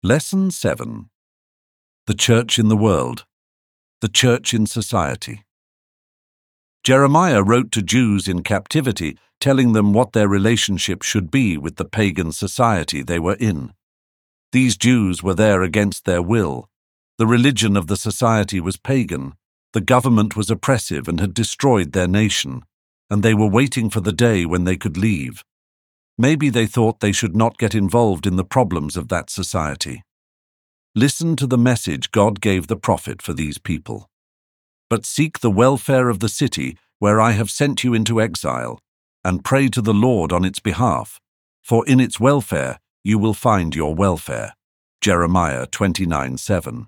Lesson 7. The Church in the World. The Church in Society. Jeremiah wrote to Jews in captivity, telling them what their relationship should be with the pagan society they were in. These Jews were there against their will. The religion of the society was pagan. The government was oppressive and had destroyed their nation, and they were waiting for the day when they could leave. Maybe they thought they should not get involved in the problems of that society. Listen to the message God gave the prophet for these people. But seek the welfare of the city where I have sent you into exile, and pray to the Lord on its behalf, for in its welfare you will find your welfare. Jeremiah 29:7.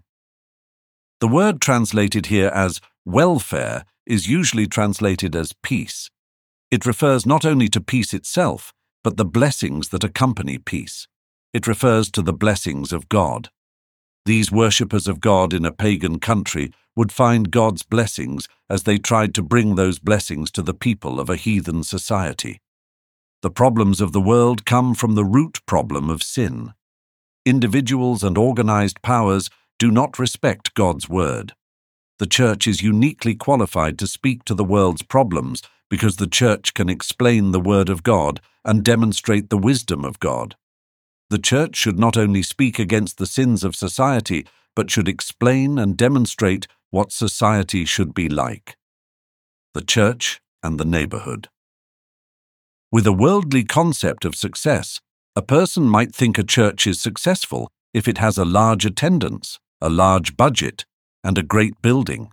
The word translated here as welfare is usually translated as peace. It refers not only to peace itself, but the blessings that accompany peace. It refers to the blessings of God. These worshippers of God in a pagan country would find God's blessings as they tried to bring those blessings to the people of a heathen society. The problems of the world come from the root problem of sin. Individuals and organized powers do not respect God's word. The church is uniquely qualified to speak to the world's problems because the church can explain the word of God and demonstrate the wisdom of God. The church should not only speak against the sins of society, but should explain and demonstrate what society should be like. The church and the neighborhood. With a worldly concept of success, a person might think a church is successful if it has a large attendance, a large budget, and a great building.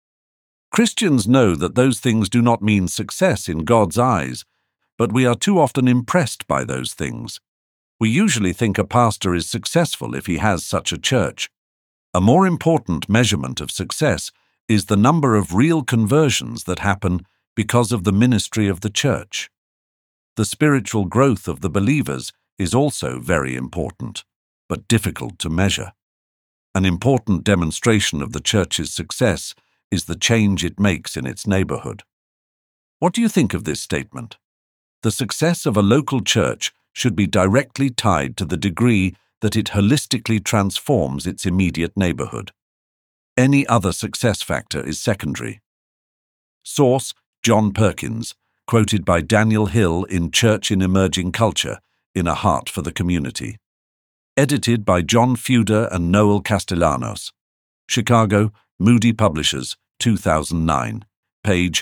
Christians know that those things do not mean success in God's eyes, but we are too often impressed by those things. We usually think a pastor is successful if he has such a church. A more important measurement of success is the number of real conversions that happen because of the ministry of the church. The spiritual growth of the believers is also very important, but difficult to measure. An important demonstration of the church's success is the change it makes in its neighborhood. What do you think of this statement? The success of a local church should be directly tied to the degree that it holistically transforms its immediate neighborhood. Any other success factor is secondary. Source: John Perkins, quoted by Daniel Hill in Church in Emerging Culture, in A Heart for the Community. Edited by John Feuder and Noel Castellanos. Chicago, Moody Publishers, 2009, page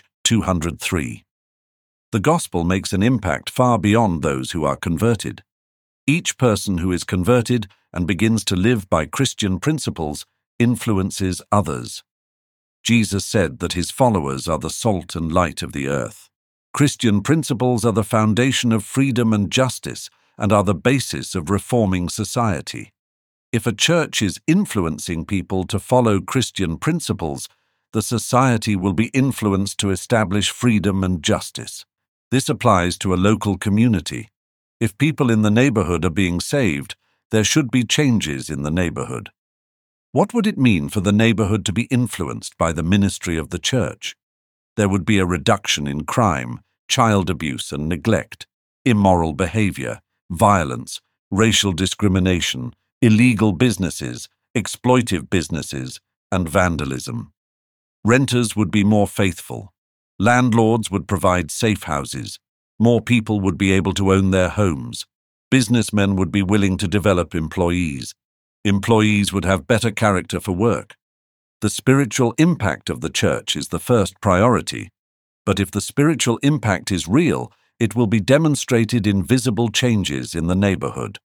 203. The gospel makes an impact far beyond those who are converted. Each person who is converted and begins to live by Christian principles influences others. Jesus said that his followers are the salt and light of the earth. Christian principles are the foundation of freedom and justice and are the basis of reforming society. If a church is influencing people to follow Christian principles, the society will be influenced to establish freedom and justice. This applies to a local community. If people in the neighborhood are being saved, there should be changes in the neighborhood. What would it mean for the neighborhood to be influenced by the ministry of the church? There would be a reduction in crime, child abuse and neglect, immoral behavior, violence, racial discrimination, illegal businesses, exploitive businesses, and vandalism. Renters would be more faithful. Landlords would provide safe houses. More people would be able to own their homes. Businessmen would be willing to develop employees. Employees would have better character for work. The spiritual impact of the church is the first priority, but if the spiritual impact is real, it will be demonstrated in visible changes in the neighborhood.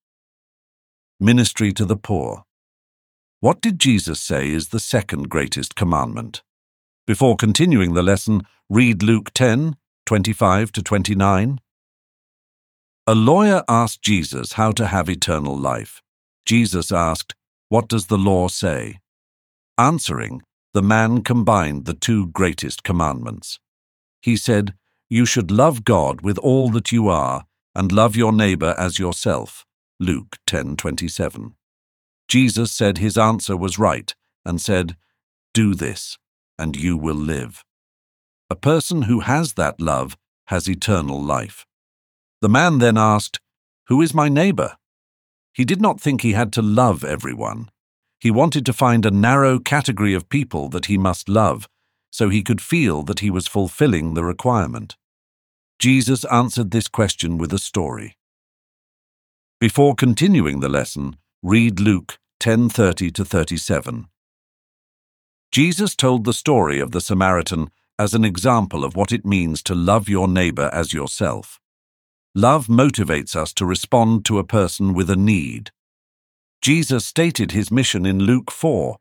Ministry to the poor. What did Jesus say is the second greatest commandment? Before continuing the lesson, read Luke 10:25-29. A lawyer asked Jesus how to have eternal life. Jesus asked, "What does the law say?" Answering, the man combined the two greatest commandments. He said, "You should love God with all that you are and love your neighbor as yourself." Luke 10:27. Jesus said his answer was right and said, "Do this, and you will live." A person who has that love has eternal life. The man then asked, "Who is my neighbor?" He did not think he had to love everyone. He wanted to find a narrow category of people that he must love, so he could feel that he was fulfilling the requirement. Jesus answered this question with a story. Before continuing the lesson, read Luke 10:30-37. Jesus told the story of the Samaritan as an example of what it means to love your neighbor as yourself. Love motivates us to respond to a person with a need. Jesus stated his mission in Luke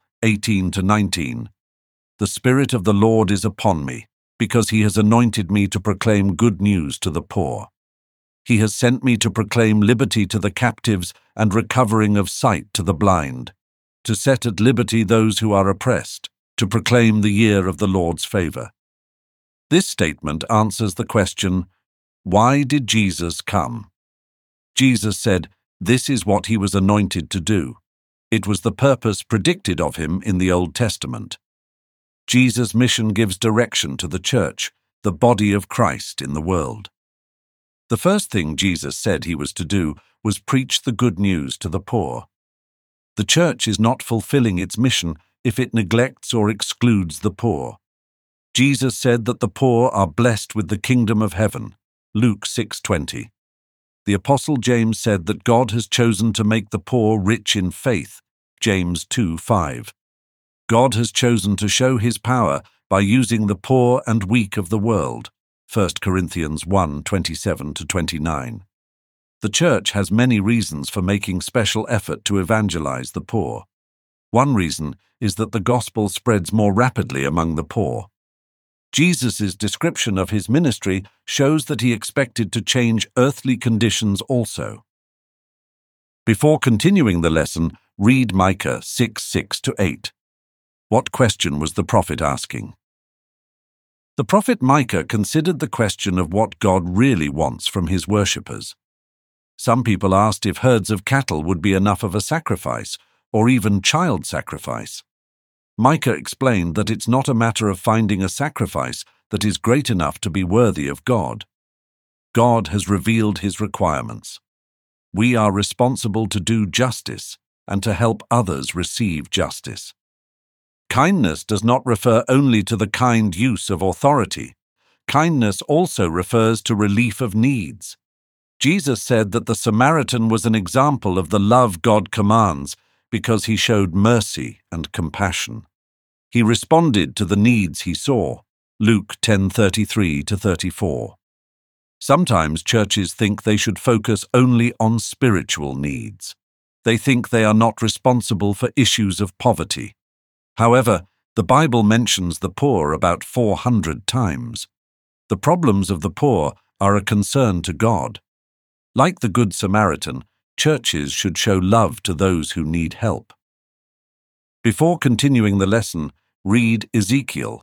4:18-19. The Spirit of the Lord is upon me, because he has anointed me to proclaim good news to the poor. He has sent me to proclaim liberty to the captives and recovering of sight to the blind, to set at liberty those who are oppressed, to proclaim the year of the Lord's favor. This statement answers the question, why did Jesus come? Jesus said, this is what he was anointed to do. It was the purpose predicted of him in the Old Testament. Jesus' mission gives direction to the church, the body of Christ in the world. The first thing Jesus said he was to do was preach the good news to the poor. The church is not fulfilling its mission if it neglects or excludes the poor. Jesus said that the poor are blessed with the kingdom of heaven, Luke 6:20. The Apostle James said that God has chosen to make the poor rich in faith, James 2:5. God has chosen to show his power by using the poor and weak of the world, 1 Corinthians 1:27-29. The church has many reasons for making special effort to evangelize the poor. One reason is that the gospel spreads more rapidly among the poor. Jesus' description of his ministry shows that he expected to change earthly conditions also. Before continuing the lesson, read Micah 6:6-8. What question was the prophet asking? The prophet Micah considered the question of what God really wants from his worshippers. Some people asked if herds of cattle would be enough of a sacrifice, or even child sacrifice. Micah explained that it's not a matter of finding a sacrifice that is great enough to be worthy of God. God has revealed his requirements. We are responsible to do justice and to help others receive justice. Kindness does not refer only to the kind use of authority. Kindness also refers to relief of needs. Jesus said that the Samaritan was an example of the love God commands because he showed mercy and compassion. He responded to the needs he saw, Luke 10:33-34. Sometimes churches think they should focus only on spiritual needs. They think they are not responsible for issues of poverty. However, the Bible mentions the poor about 400 times. The problems of the poor are a concern to God. Like the Good Samaritan, churches should show love to those who need help. Before continuing the lesson, read Ezekiel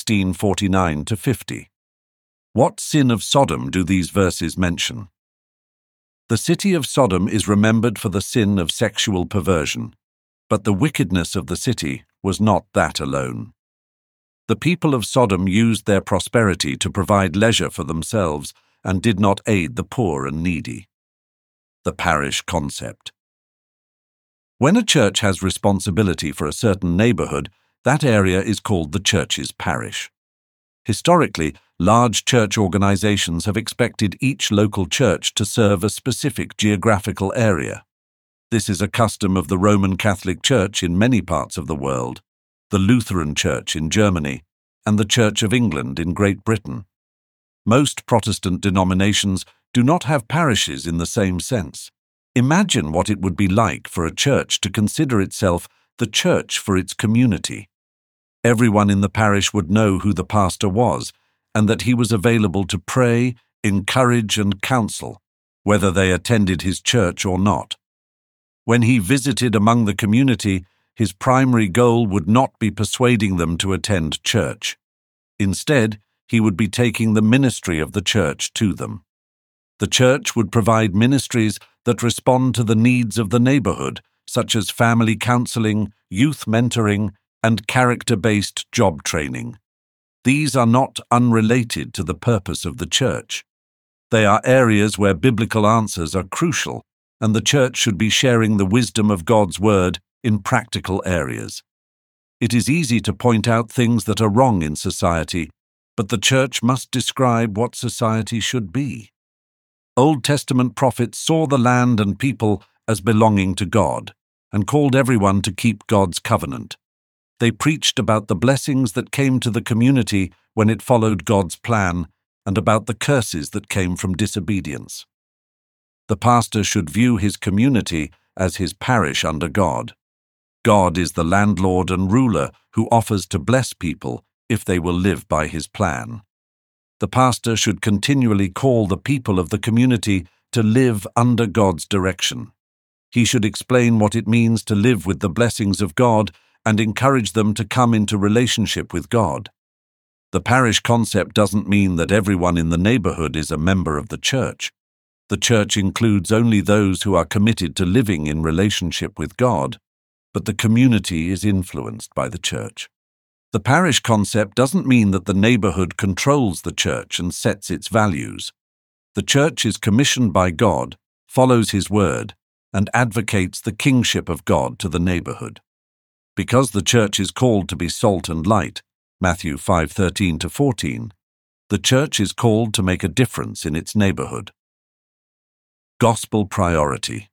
16:49-50. What sin of Sodom do these verses mention? The city of Sodom is remembered for the sin of sexual perversion, but the wickedness of the city was not that alone. The people of Sodom used their prosperity to provide leisure for themselves and did not aid the poor and needy. The parish concept. When a church has responsibility for a certain neighborhood, that area is called the church's parish. Historically, large church organizations have expected each local church to serve a specific geographical area. This is a custom of the Roman Catholic Church in many parts of the world, the Lutheran Church in Germany, and the Church of England in Great Britain. Most Protestant denominations do not have parishes in the same sense. Imagine what it would be like for a church to consider itself the church for its community. Everyone in the parish would know who the pastor was and that he was available to pray, encourage, and counsel, whether they attended his church or not. When he visited among the community, his primary goal would not be persuading them to attend church. Instead, he would be taking the ministry of the church to them. The church would provide ministries that respond to the needs of the neighborhood, such as family counseling, youth mentoring, and character-based job training. These are not unrelated to the purpose of the church. They are areas where biblical answers are crucial and the church should be sharing the wisdom of God's word in practical areas. It is easy to point out things that are wrong in society, but the church must describe what society should be. Old Testament prophets saw the land and people as belonging to God and called everyone to keep God's covenant. They preached about the blessings that came to the community when it followed God's plan and about the curses that came from disobedience. The pastor should view his community as his parish under God. God is the landlord and ruler who offers to bless people if they will live by his plan. The pastor should continually call the people of the community to live under God's direction. He should explain what it means to live with the blessings of God and encourage them to come into relationship with God. The parish concept doesn't mean that everyone in the neighborhood is a member of the church. The church includes only those who are committed to living in relationship with God, but the community is influenced by the church. The parish concept doesn't mean that the neighborhood controls the church and sets its values. The church is commissioned by God, follows his word, and advocates the kingship of God to the neighborhood. Because the church is called to be salt and light, Matthew 5:13-14, the church is called to make a difference in its neighborhood. Gospel priority.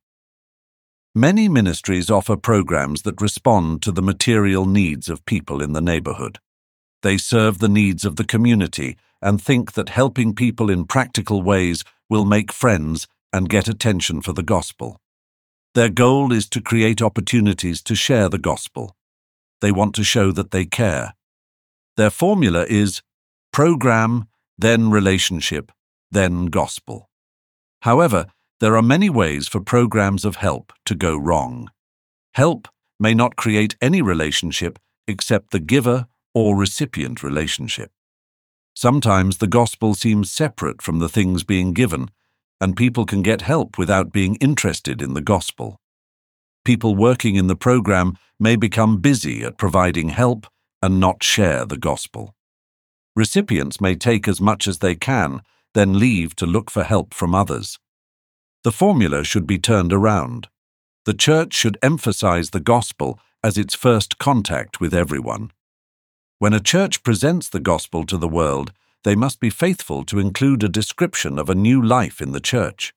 Many ministries offer programs that respond to the material needs of people in the neighborhood. They serve the needs of the community and think that helping people in practical ways will make friends and get attention for the gospel. Their goal is to create opportunities to share the gospel. They want to show that they care. Their formula is program, then relationship, then gospel. However, there are many ways for programs of help to go wrong. Help may not create any relationship except the giver or recipient relationship. Sometimes the gospel seems separate from the things being given, and people can get help without being interested in the gospel. People working in the program may become busy at providing help and not share the gospel. Recipients may take as much as they can, then leave to look for help from others. The formula should be turned around. The church should emphasize the gospel as its first contact with everyone. When a church presents the gospel to the world, they must be faithful to include a description of a new life in the church.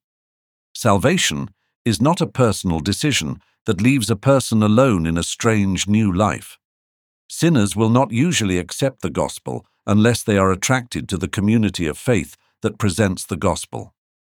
Salvation is not a personal decision that leaves a person alone in a strange new life. Sinners will not usually accept the gospel unless they are attracted to the community of faith that presents the gospel.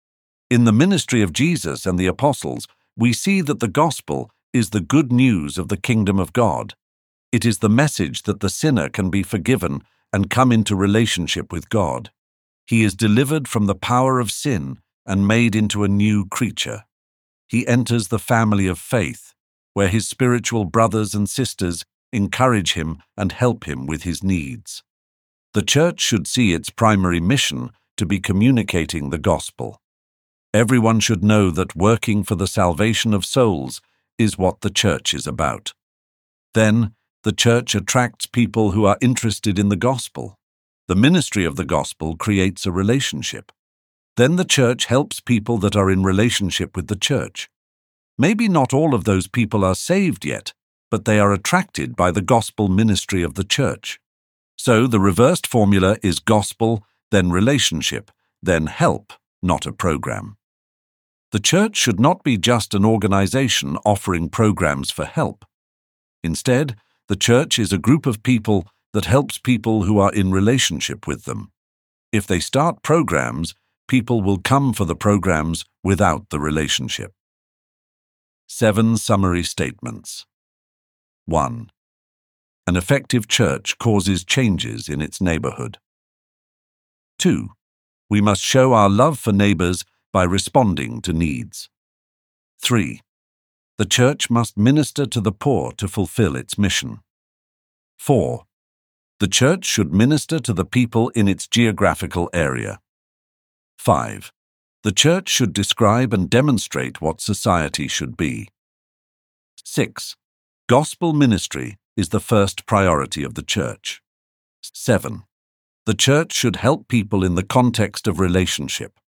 In the ministry of Jesus and the apostles, we see that the gospel is the good news of the kingdom of God. It is the message that the sinner can be forgiven and come into relationship with God. He is delivered from the power of sin and made into a new creature. He enters the family of faith, where his spiritual brothers and sisters encourage him and help him with his needs. The church should see its primary mission to be communicating the gospel. Everyone should know that working for the salvation of souls is what the church is about. Then, the church attracts people who are interested in the gospel. The ministry of the gospel creates a relationship. Then the church helps people that are in relationship with the church. Maybe not all of those people are saved yet, but they are attracted by the gospel ministry of the church. So the reversed formula is gospel, then relationship, then help, not a program. The church should not be just an organization offering programs for help. Instead, the church is a group of people that helps people who are in relationship with them. If they start programs, people will come for the programs without the relationship. 7 summary statements. 1. An effective church causes changes in its neighborhood. 2. We must show our love for neighbors by responding to needs. 3. The church must minister to the poor to fulfill its mission. 4. The church should minister to the people in its geographical area. 5. The church should describe and demonstrate what society should be. 6. Gospel ministry is the first priority of the church. 7. The church should help people in the context of relationship.